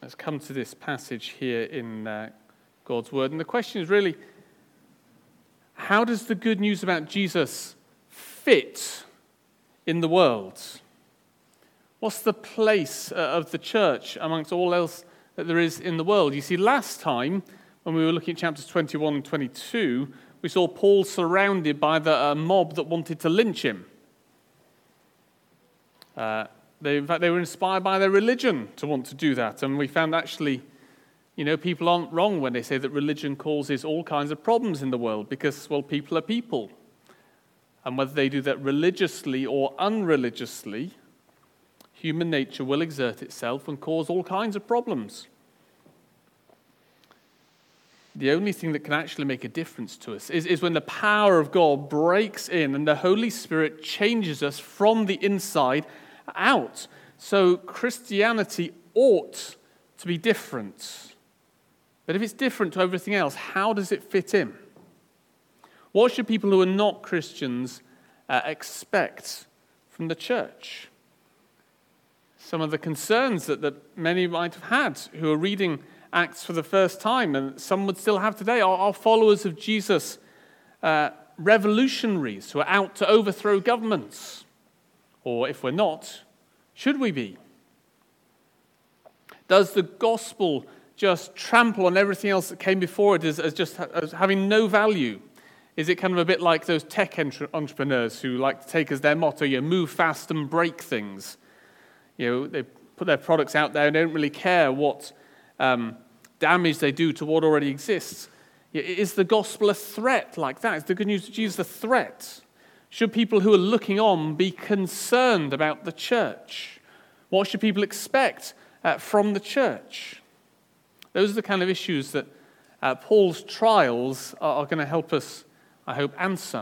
has come to this passage here in God's Word. And the question is really, how does the good news about Jesus fit in the world? What's the place of the church amongst all else that there is in the world? You see, last time, when we were looking at chapters 21 and 22, we saw Paul surrounded by the mob that wanted to lynch him. In fact, they were inspired by their religion to want to do that. And we found actually, people aren't wrong when they say that religion causes all kinds of problems in the world because, well, people are people. And whether they do that religiously or unreligiously, human nature will exert itself and cause all kinds of problems. The only thing that can actually make a difference to us is when the power of God breaks in and the Holy Spirit changes us from the inside out. So Christianity ought to be different. But if it's different to everything else, how does it fit in? What should people who are not Christians expect from the church? Some of the concerns that many might have had who are reading Acts for the first time, and some would still have today, are followers of Jesus revolutionaries who are out to overthrow governments? Or if we're not, should we be? Does the gospel just trample on everything else that came before it as having no value? Is it kind of a bit like those tech entrepreneurs who like to take as their motto, move fast and break things? They put their products out there and don't really care what damage they do to what already exists. Is the gospel a threat like that? Is the good news of Jesus a threat? Should people who are looking on be concerned about the church? What should people expect from the church? Those are the kind of issues that Paul's trials are going to help us, I hope, answer.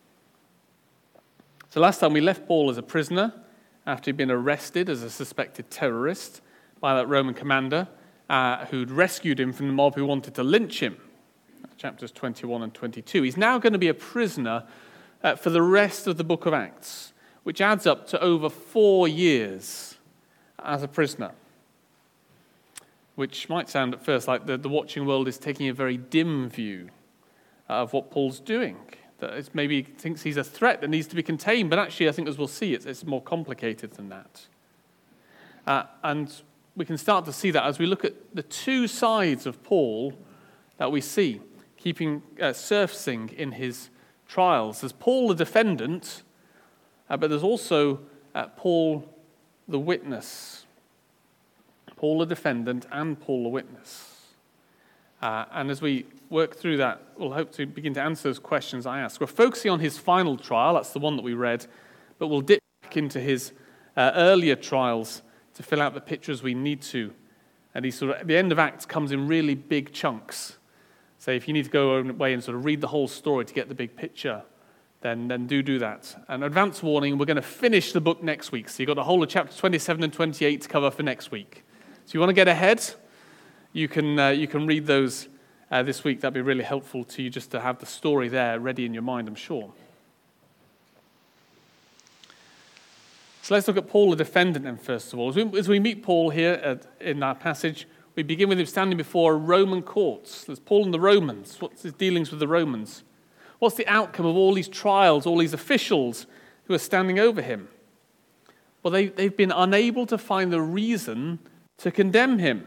So last time we left Paul as a prisoner after he'd been arrested as a suspected terrorist by that Roman commander who'd rescued him from the mob who wanted to lynch him. That's chapters 21 and 22. He's now going to be a prisoner for the rest of the book of Acts, which adds up to over 4 years as a prisoner, which might sound at first like the watching world is taking a very dim view of what Paul's doing. That maybe thinks he's a threat that needs to be contained, but actually I think, as we'll see, it's more complicated than that. And we can start to see that as we look at the two sides of Paul that we see surfacing in his trials. There's Paul the defendant, but there's also Paul the witness. Paul the defendant and Paul the witness. And as we work through that, we'll hope to begin to answer those questions I ask. We're focusing on his final trial, that's the one that we read, but we'll dip back into his earlier trials to fill out the pictures we need to. And the end of Acts comes in really big chunks. So if you need to go away and sort of read the whole story to get the big picture, then do that. And advance warning, we're going to finish the book next week. So you've got the whole of chapter 27 and 28 to cover for next week. So you want to get ahead, you can read those this week. That'd be really helpful to you just to have the story there ready in your mind, I'm sure. So let's look at Paul the defendant then, first of all. As we meet Paul here in our passage, we begin with him standing before a Roman court. There's Paul and the Romans. What's his dealings with the Romans? What's the outcome of all these trials, all these officials who are standing over him? Well, they've been unable to find the reason to condemn him.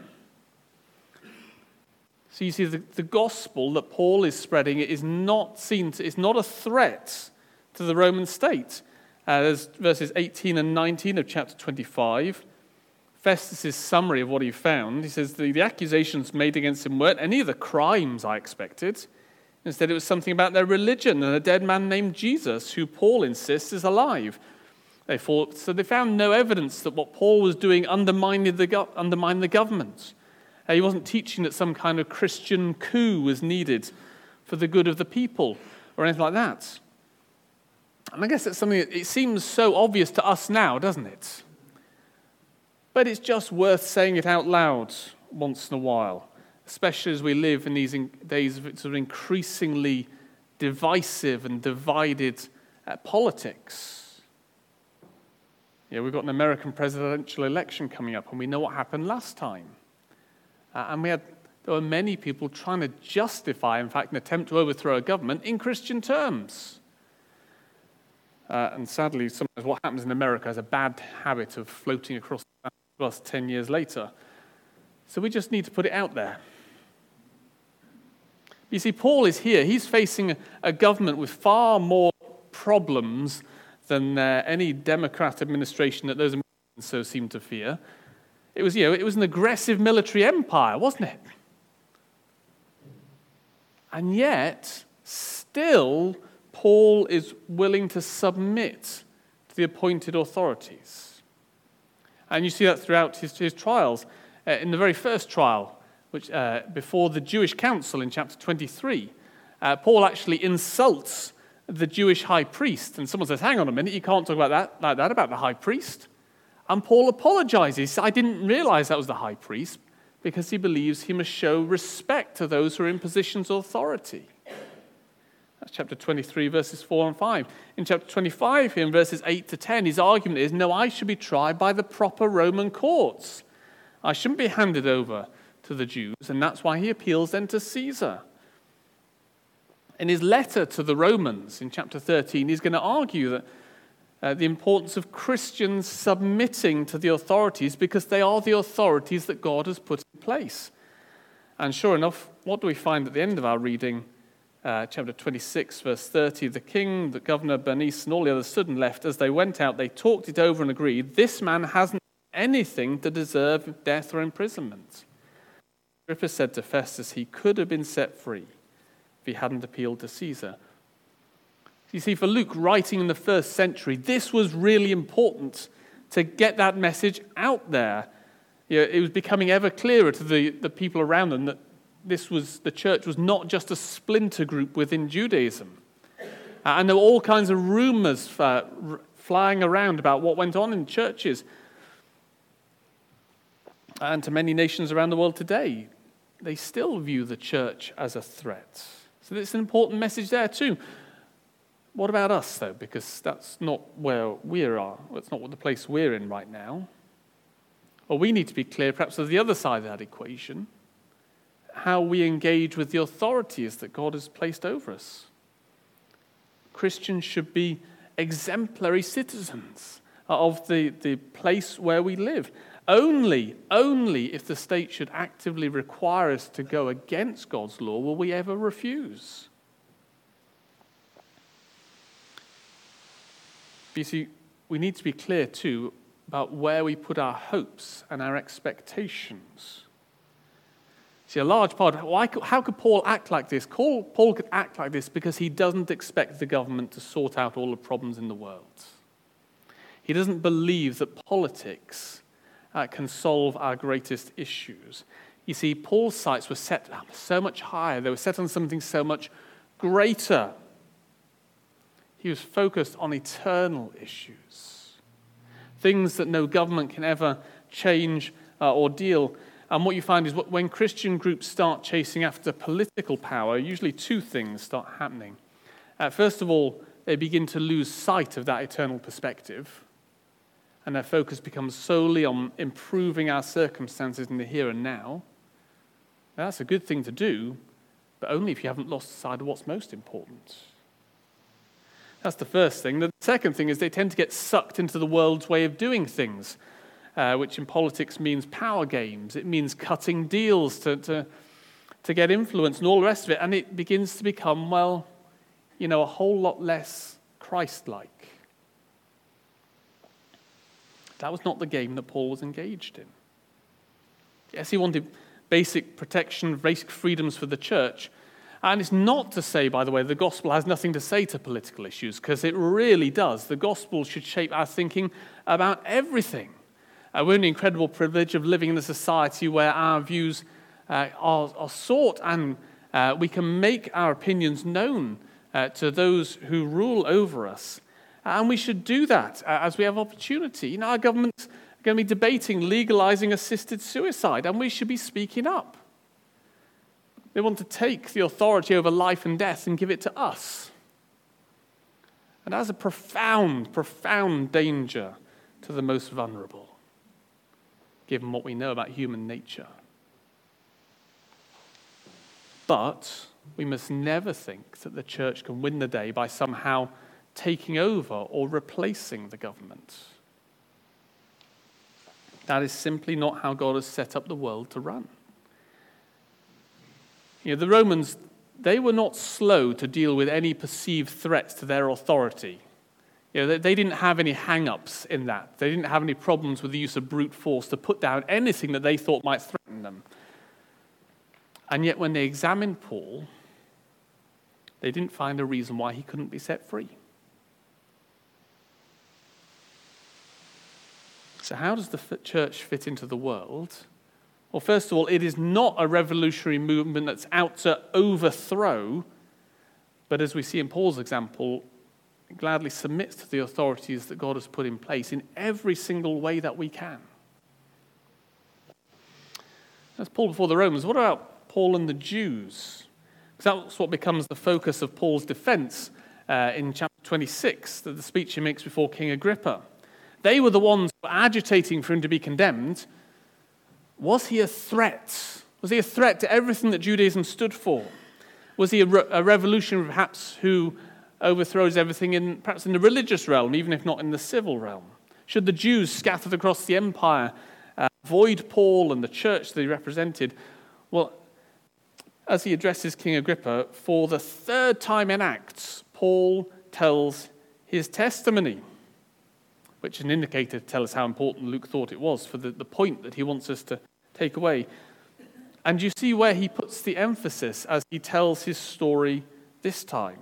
So you see, the gospel that Paul is spreading is not a threat to the Roman state. There's verses 18 and 19 of chapter 25. Festus' summary of what he found. He says, the accusations made against him weren't any of the crimes I expected. Instead, it was something about their religion and a dead man named Jesus, who Paul insists is alive. They found no evidence that what Paul was doing undermined the government. He wasn't teaching that some kind of Christian coup was needed for the good of the people or anything like that. And I guess that's something that it seems so obvious to us now, doesn't it? But it's just worth saying it out loud once in a while, especially as we live in these days of sort of increasingly divisive and divided politics. We've got an American presidential election coming up, and we know what happened last time. There were many people trying to justify, in fact, an attempt to overthrow a government in Christian terms. And sadly, sometimes what happens in America is a bad habit of floating across to us 10 years later. So we just need to put it out there. You see, Paul is here. He's facing a government with far more problems than any Democrat administration that those Americans so seem to fear. It was an aggressive military empire, wasn't it? And yet, still, Paul is willing to submit to the appointed authorities. And you see that throughout his trials. In the very first trial, which before the Jewish council in chapter 23, Paul actually insults the Jewish high priest. And someone says, hang on a minute, you can't talk about that about the high priest. And Paul apologizes. I didn't realize that was the high priest, because he believes he must show respect to those who are in positions of authority. That's chapter 23, verses 4 and 5. In chapter 25, here in verses 8 to 10, his argument is, no, I should be tried by the proper Roman courts. I shouldn't be handed over to the Jews, and that's why he appeals then to Caesar. In his letter to the Romans in chapter 13, he's going to argue that the importance of Christians submitting to the authorities because they are the authorities that God has put in place. And sure enough, what do we find at the end of our reading? Chapter 26, verse 30, the king, the governor, Bernice, and all the others stood and left. As they went out, they talked it over and agreed, this man hasn't anything to deserve death or imprisonment. Agrippa said to Festus, he could have been set free if he hadn't appealed to Caesar. You see, for Luke, writing in the first century, this was really important to get that message out there. It was becoming ever clearer to the people around them that the church was not just a splinter group within Judaism. And there were all kinds of rumors flying around about what went on in churches. And to many nations around the world today, they still view the church as a threat. So it's an important message there too. What about us, though? Because that's not where we are. That's not the place we're in right now. Well, we need to be clear, perhaps, of the other side of that equation, how we engage with the authorities that God has placed over us. Christians should be exemplary citizens of the place where we live. Only if the state should actively require us to go against God's law will we ever refuse. But you see, we need to be clear too about where we put our hopes and our expectations. See, a large part, how could Paul act like this? Paul could act like this because he doesn't expect the government to sort out all the problems in the world. He doesn't believe that politics can solve our greatest issues. You see, Paul's sights were set up so much higher. They were set on something so much greater. He was focused on eternal issues, things that no government can ever change or deal. And what you find is when Christian groups start chasing after political power, usually two things start happening. First of all, they begin to lose sight of that eternal perspective, and their focus becomes solely on improving our circumstances in the here and now. Now, that's a good thing to do, but only if you haven't lost sight of what's most important. That's the first thing. The second thing is they tend to get sucked into the world's way of doing things, which in politics means power games. It means cutting deals to get influence and all the rest of it. And it begins to become, a whole lot less Christ-like. That was not the game that Paul was engaged in. Yes, he wanted basic protection, basic freedoms for the church. And it's not to say, by the way, the gospel has nothing to say to political issues, because it really does. The gospel should shape our thinking about everything. We're in the incredible privilege of living in a society where our views are sought, and we can make our opinions known to those who rule over us. And we should do that as we have opportunity. Our government's going to be debating legalizing assisted suicide, and we should be speaking up. They want to take the authority over life and death and give it to us. And that's a profound, profound danger to the most vulnerable, given what we know about human nature. But we must never think that the church can win the day by somehow taking over or replacing the government. That is simply not how God has set up the world to run. The Romans, they were not slow to deal with any perceived threats to their authority. They didn't have any hang-ups in that. They didn't have any problems with the use of brute force to put down anything that they thought might threaten them. And yet when they examined Paul, they didn't find a reason why he couldn't be set free. So how does the church fit into the world? Well, first of all, it is not a revolutionary movement that's out to overthrow, but as we see in Paul's example, it gladly submits to the authorities that God has put in place in every single way that we can. That's Paul before the Romans. What about Paul and the Jews? Because that's what becomes the focus of Paul's defense in chapter 26, the speech he makes before King Agrippa. They were the ones who were agitating for him to be condemned. Was he a threat? Was he a threat to everything that Judaism stood for? Was he a revolutionary perhaps who overthrows everything perhaps in the religious realm, even if not in the civil realm? Should the Jews scattered across the empire avoid Paul and the church that he represented? Well, as he addresses King Agrippa, for the third time in Acts, Paul tells his testimony, which is an indicator to tell us how important Luke thought it was for the point that he wants us to take away. And you see where he puts the emphasis as he tells his story this time.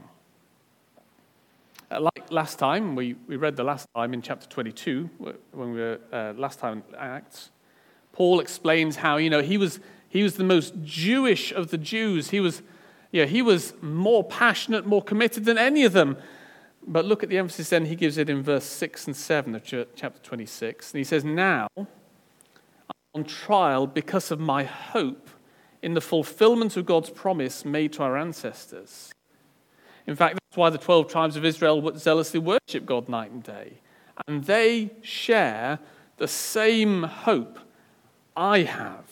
Like last time, we read the last time in chapter 22, when we were last time in Acts, Paul explains how, he was the most Jewish of the Jews. He was more passionate, more committed than any of them. But look at the emphasis then he gives it in verse 6 and 7 of chapter 26. And he says, "Now I'm on trial because of my hope in the fulfillment of God's promise made to our ancestors." In fact, that's why the 12 tribes of Israel zealously worship God night and day. And they share the same hope I have.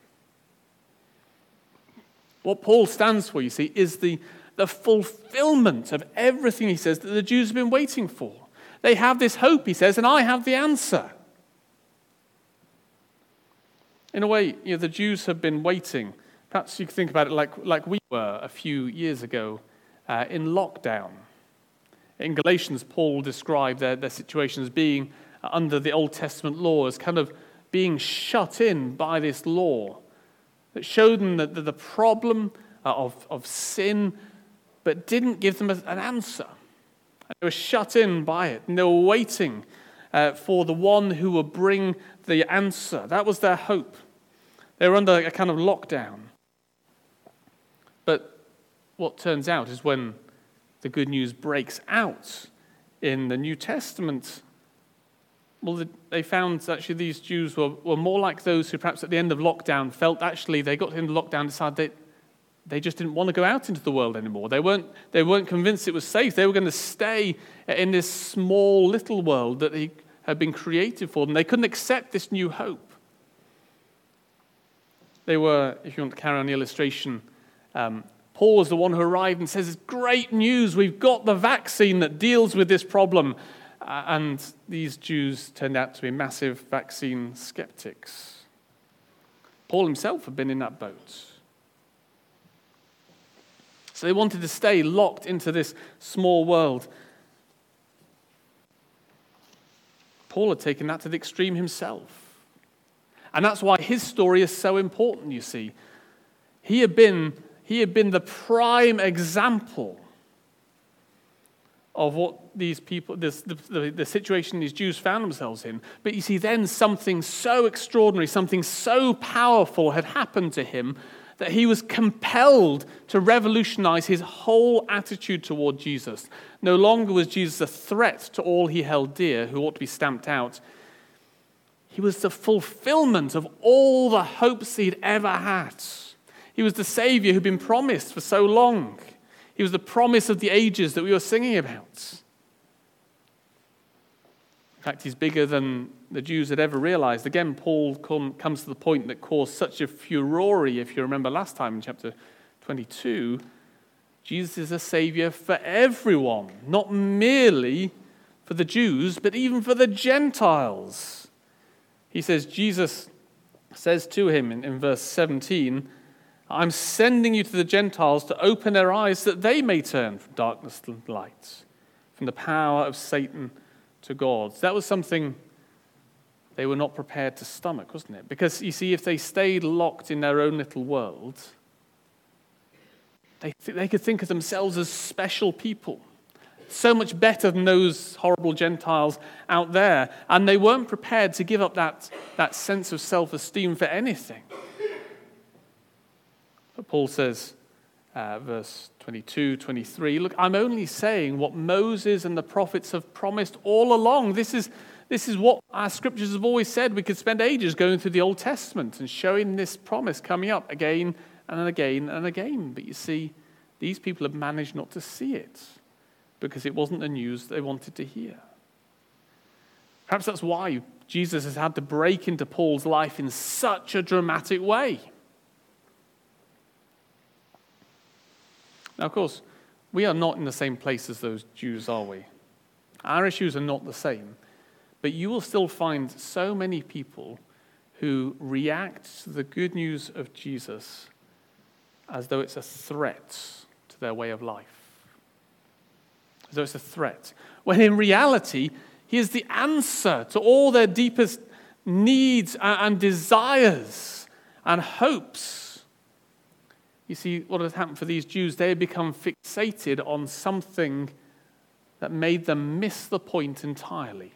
What Paul stands for, you see, is the fulfillment of everything, he says, that the Jews have been waiting for. They have this hope, he says, and I have the answer. In a way, the Jews have been waiting. Perhaps you could think about it like we were a few years ago in lockdown. In Galatians, Paul described their situation as being under the Old Testament law, as kind of being shut in by this law that showed them that the problem of sin, but didn't give them an answer. They were shut in by it, and they were waiting for the one who would bring the answer. That was their hope. They were under a kind of lockdown. But what turns out is when the good news breaks out in the New Testament, well, they found actually these Jews were more like those who perhaps at the end of lockdown felt actually they got into lockdown and decided they just didn't want to go out into the world anymore. They weren't convinced it was safe. They were going to stay in this small little world that he had been created for them. They couldn't accept this new hope. They were, if you want to carry on the illustration, Paul was the one who arrived and says, "It's great news. We've got the vaccine that deals with this problem." And these Jews turned out to be massive vaccine skeptics. Paul himself had been in that boat. So they wanted to stay locked into this small world. Paul had taken that to the extreme himself. And that's why his story is so important, you see. He had been the prime example of what these people, the situation these Jews found themselves in. But you see, then something so extraordinary, something so powerful had happened to him that he was compelled to revolutionize his whole attitude toward Jesus. No longer was Jesus a threat to all he held dear, who ought to be stamped out. He was the fulfillment of all the hopes he'd ever had. He was the Savior who'd been promised for so long. He was the promise of the ages that we were singing about. In fact, he's bigger than the Jews had ever realized. Again, Paul comes to the point that caused such a furore, if you remember last time in chapter 22, Jesus is a Savior for everyone, not merely for the Jews, but even for the Gentiles. He says, Jesus says to him in verse 17, I'm sending you to the Gentiles to open their eyes that they may turn from darkness to light, from the power of Satan to God. That was something they were not prepared to stomach, wasn't it? Because, you see, if they stayed locked in their own little world, they could think of themselves as special people, so much better than those horrible Gentiles out there. And they weren't prepared to give up that sense of self-esteem for anything. But Paul says, verse 22, 23, look, I'm only saying what Moses and the prophets have promised all along. This is what our scriptures have always said. We could spend ages going through the Old Testament and showing this promise coming up again and again and again. But you see, these people have managed not to see it because it wasn't the news they wanted to hear. Perhaps that's why Jesus has had to break into Paul's life in such a dramatic way. Now, of course, we are not in the same place as those Jews, are we? Our issues are not the same. But you will still find so many people who react to the good news of Jesus as though it's a threat to their way of life. As though it's a threat. When in reality, he is the answer to all their deepest needs and desires and hopes. You see, what has happened for these Jews, they had become fixated on something that made them miss the point entirely.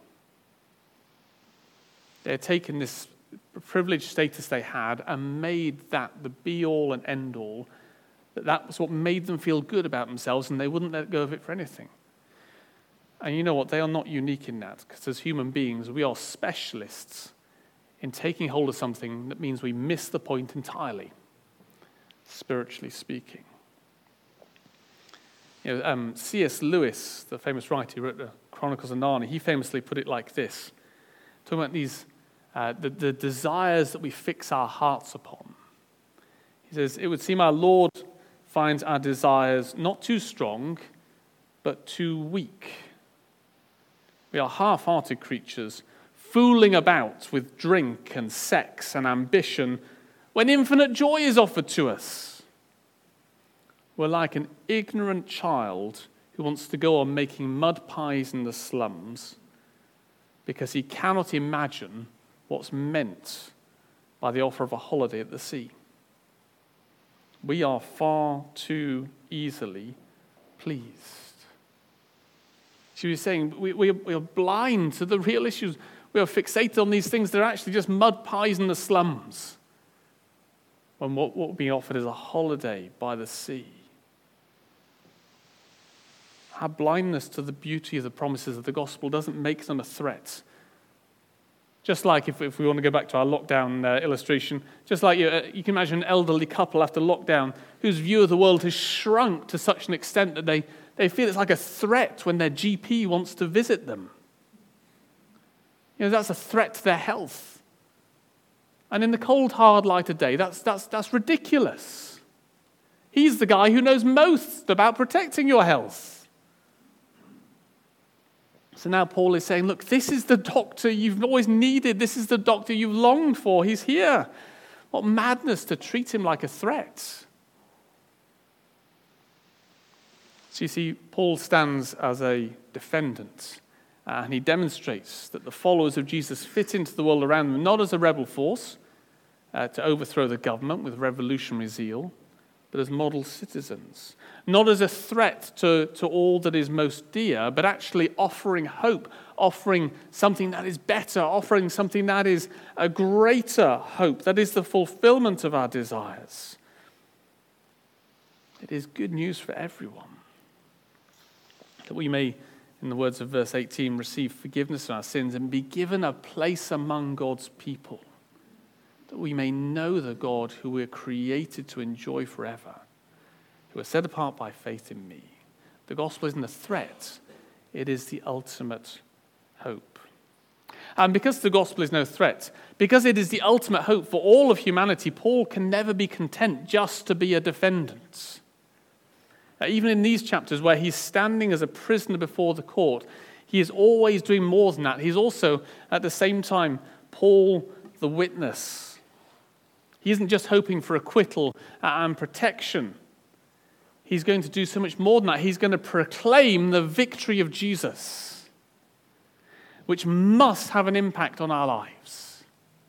They had taken this privileged status they had and made that the be-all and end-all, that was what made them feel good about themselves, and they wouldn't let go of it for anything. And you know what? They are not unique in that, because as human beings, we are specialists in taking hold of something that means we miss the point entirely, spiritually speaking. C.S. Lewis, the famous writer who wrote the Chronicles of Narnia, he famously put it like this, talking about these the desires that we fix our hearts upon. He says, it would seem our Lord finds our desires not too strong, but too weak. We are half-hearted creatures, fooling about with drink and sex and ambition when infinite joy is offered to us. We're like an ignorant child who wants to go on making mud pies in the slums because he cannot imagine what's meant by the offer of a holiday at the sea. We are far too easily pleased. She was saying we are blind to the real issues. We are fixated on these things that are actually just mud pies in the slums, when what we're being offered is a holiday by the sea. Our blindness to the beauty of the promises of the gospel doesn't make them a threat. Just like if we want to go back to our lockdown illustration, just like you can imagine an elderly couple after lockdown whose view of the world has shrunk to such an extent that they feel it's like a threat when their GP wants to visit them. That's a threat to their health. And in the cold, hard light of day, that's ridiculous. He's the guy who knows most about protecting your health. So now Paul is saying, look, this is the doctor you've always needed. This is the doctor you've longed for. He's here. What madness to treat him like a threat. So you see, Paul stands as a defendant, and he demonstrates that the followers of Jesus fit into the world around them, not as a rebel force to overthrow the government with revolutionary zeal, but as model citizens. Not as a threat to all that is most dear, but actually offering hope, offering something that is better, offering something that is a greater hope, that is the fulfillment of our desires. It is good news for everyone. That we may, in the words of verse 18, receive forgiveness of our sins and be given a place among God's people. That we may know the God who we're created to enjoy forever, who are set apart by faith in me. The gospel isn't a threat, it is the ultimate hope. And because the gospel is no threat, because it is the ultimate hope for all of humanity, Paul can never be content just to be a defendant. Even in these chapters where he's standing as a prisoner before the court, he is always doing more than that. He's also, at the same time, Paul the witness. He isn't just hoping for acquittal and protection. He's going to do so much more than that. He's going to proclaim the victory of Jesus, which must have an impact on our lives.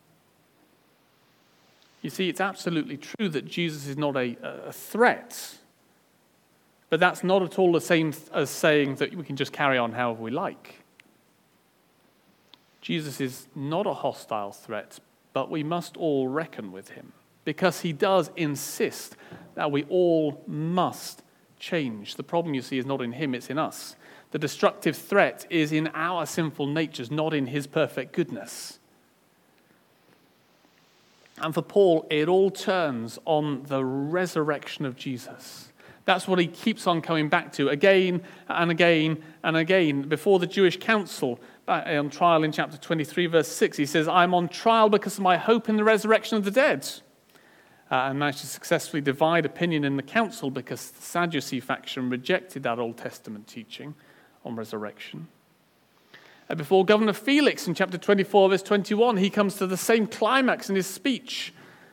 You see, it's absolutely true that Jesus is not a threat, but that's not at all the same as saying that we can just carry on however we like. Jesus is not a hostile threat, but we must all reckon with him, because he does insist that we all must change. The problem, you see, is not in him, it's in us. The destructive threat is in our sinful natures, not in his perfect goodness. And for Paul, it all turns on the resurrection of Jesus. That's what he keeps on coming back to again and again and again. Before the Jewish council, on trial in chapter 23, verse 6, he says, I'm on trial because of my hope in the resurrection of the dead. And managed to successfully divide opinion in the council because the Sadducee faction rejected that Old Testament teaching on resurrection. Before Governor Felix in chapter 24, verse 21, he comes to the same climax in his speech.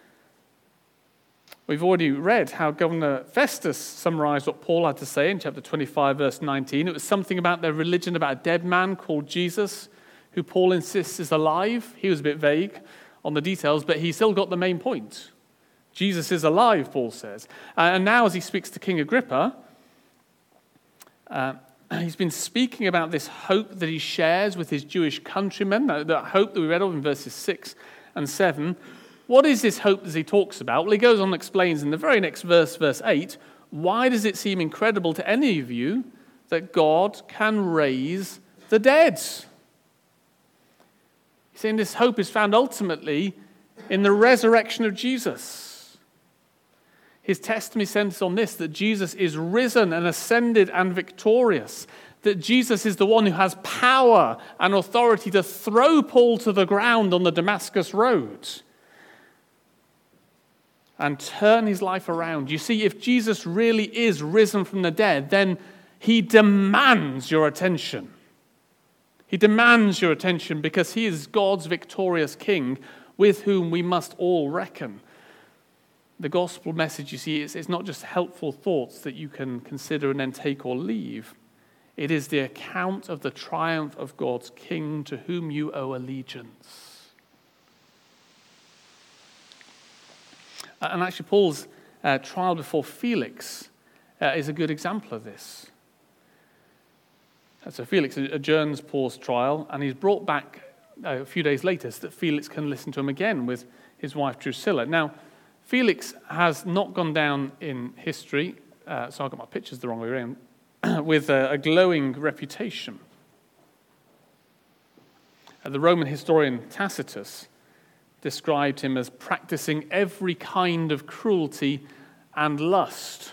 We've already read how Governor Festus summarized what Paul had to say in chapter 25, verse 19. It was something about their religion, about a dead man called Jesus, who Paul insists is alive. He was a bit vague on the details, but he still got the main point. Jesus is alive, Paul says. And now as he speaks to King Agrippa, he's been speaking about this hope that he shares with his Jewish countrymen, that hope that we read of in verses 6 and 7. What is this hope that he talks about? Well, he goes on and explains in the very next verse, verse 8, why does it seem incredible to any of you that God can raise the dead? He's saying this hope is found ultimately in the resurrection of Jesus. His testimony centers on this, that Jesus is risen and ascended and victorious, that Jesus is the one who has power and authority to throw Paul to the ground on the Damascus road and turn his life around. You see, if Jesus really is risen from the dead, then he demands your attention. He demands your attention because he is God's victorious King with whom we must all reckon. The gospel message, you see, it's not just helpful thoughts that you can consider and then take or leave. It is the account of the triumph of God's King to whom you owe allegiance. And actually, Paul's trial before Felix is a good example of this. So Felix adjourns Paul's trial, and he's brought back a few days later so that Felix can listen to him again with his wife Drusilla. Now, Felix has not gone down in history, so I've got my pictures the wrong way around, with a glowing reputation. The Roman historian Tacitus described him as practicing every kind of cruelty and lust.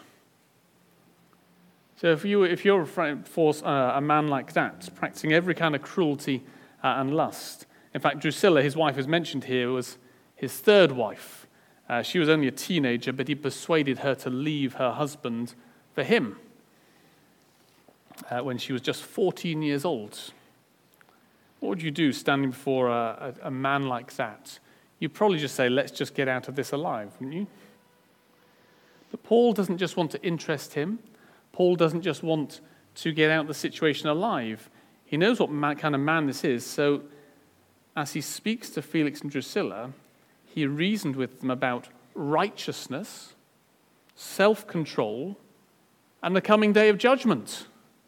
So if you're a man like that, practicing every kind of cruelty and lust. In fact, Drusilla, his wife is mentioned here, was his third wife. She was only a teenager, but he persuaded her to leave her husband for him when she was just 14 years old. What would you do standing before a man like that? You'd probably just say, let's just get out of this alive, wouldn't you? But Paul doesn't just want to interest him. Paul doesn't just want to get out of the situation alive. He knows what kind of man this is. So as he speaks to Felix and Drusilla, he reasoned with them about righteousness, self-control, and the coming day of judgment.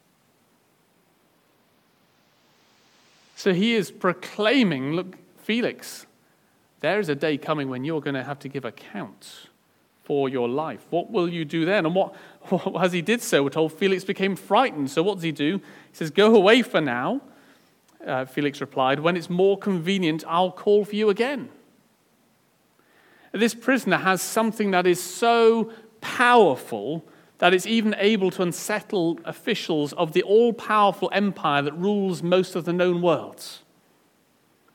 So he is proclaiming, look, Felix, there is a day coming when you're going to have to give account for your life. What will you do then? And what as he did so, we're told Felix became frightened. So what does he do? He says, go away for now. Felix replied, when it's more convenient, I'll call for you again. This prisoner has something that is so powerful that it's even able to unsettle officials of the all-powerful empire that rules most of the known world.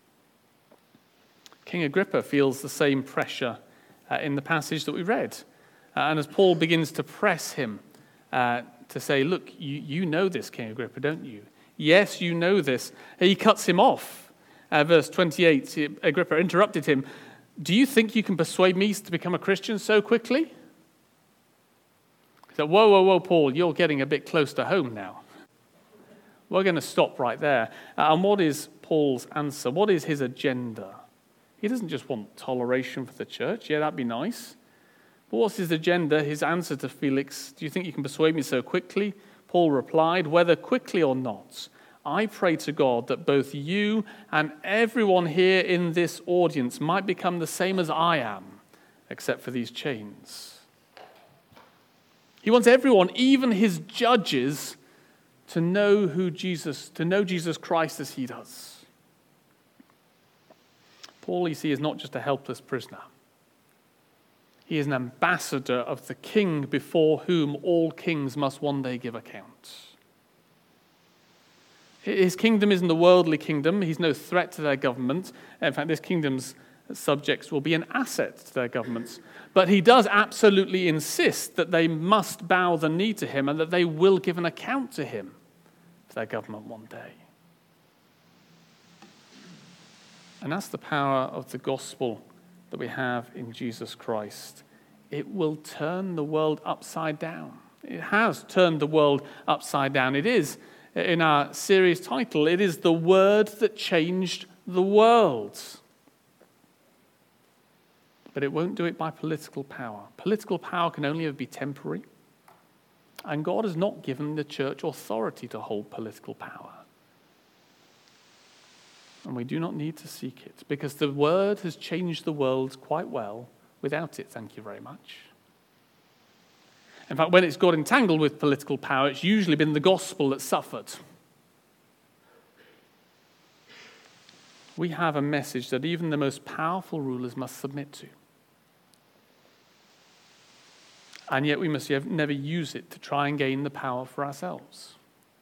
King Agrippa feels the same pressure in the passage that we read. And as Paul begins to press him to say, look, you know this, King Agrippa, don't you? Yes, you know this. He cuts him off. Verse 28, Agrippa interrupted him. Do you think you can persuade me to become a Christian so quickly? He said, whoa, Paul, you're getting a bit close to home now. We're going to stop right there. And what is Paul's answer? What is his agenda? He doesn't just want toleration for the church. Yeah, that'd be nice. But what's his agenda? His answer to Felix, do you think you can persuade me so quickly? Paul replied, whether quickly or not, I pray to God that both you and everyone here in this audience might become the same as I am, except for these chains. He wants everyone, even his judges, to know Jesus Christ as he does. Paul, you see, is not just a helpless prisoner. He is an ambassador of the king before whom all kings must one day give account. His kingdom isn't a worldly kingdom. He's no threat to their government. In fact, this kingdom's subjects will be an asset to their governments. But he does absolutely insist that they must bow the knee to him and that they will give an account to him for their government one day. And that's the power of the gospel that we have in Jesus Christ. It will turn the world upside down. It has turned the world upside down. It is, in our series title, it is the word that changed the world. But it won't do it by political power. Political power can only be temporary. And God has not given the church authority to hold political power. And we do not need to seek it, because the word has changed the world quite well without it, thank you very much. In fact, when it's got entangled with political power, it's usually been the gospel that suffered. We have a message that even the most powerful rulers must submit to. And yet we must never use it to try and gain the power for ourselves.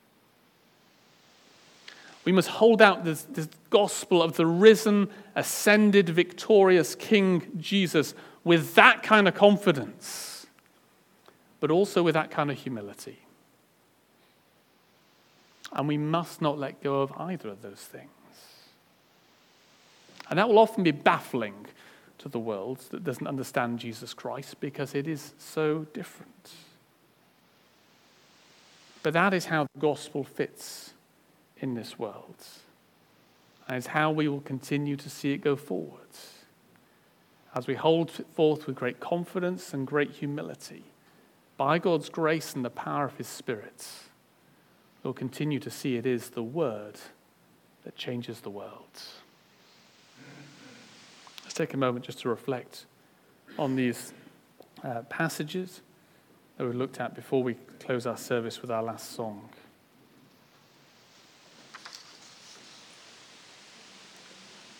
We must hold out this gospel of the risen, ascended, victorious King Jesus with that kind of confidence, but also with that kind of humility. And we must not let go of either of those things. And that will often be baffling to the world that doesn't understand Jesus Christ, because it is so different. But that is how the gospel fits in this world. And it's how we will continue to see it go forward. As we hold it forth with great confidence and great humility, by God's grace and the power of his Spirit, we'll continue to see it is the word that changes the world. Let's take a moment just to reflect on these passages that we looked at before we close our service with our last song.